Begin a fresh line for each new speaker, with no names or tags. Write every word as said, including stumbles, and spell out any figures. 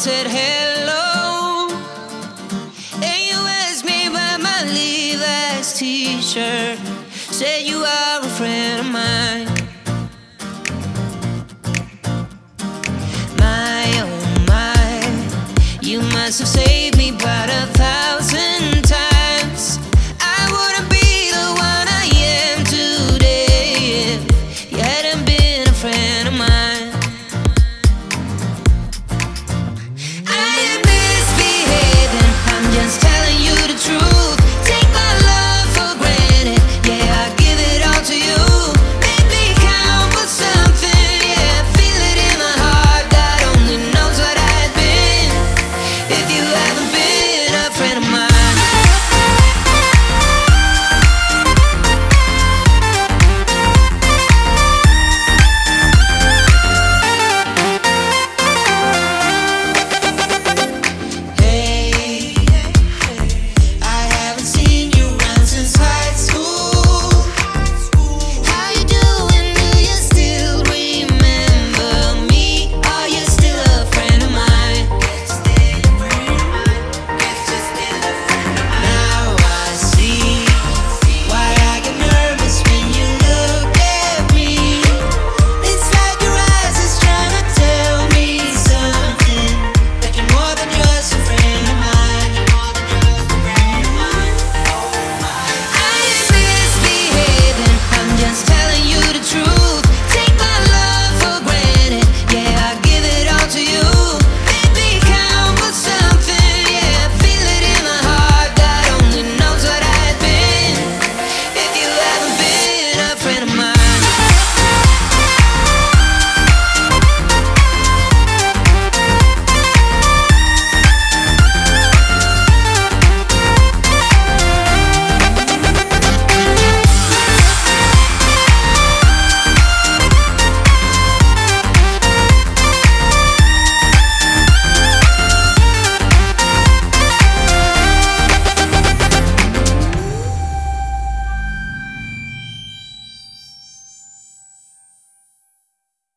said hello, and you asked me about my Levi's t-shirt. Said you are a friend of mine. My oh my, you must have saved me about a thousand times. I wouldn't be the one I am today if you hadn't been a friend of mine. I am misbehaving, I'm just telling you the truth. Take my love for granted, yeah, I give it all to you. Make me count for something, yeah, feel it in my heart. God only knows what I've been if you haven't been a friend of mine.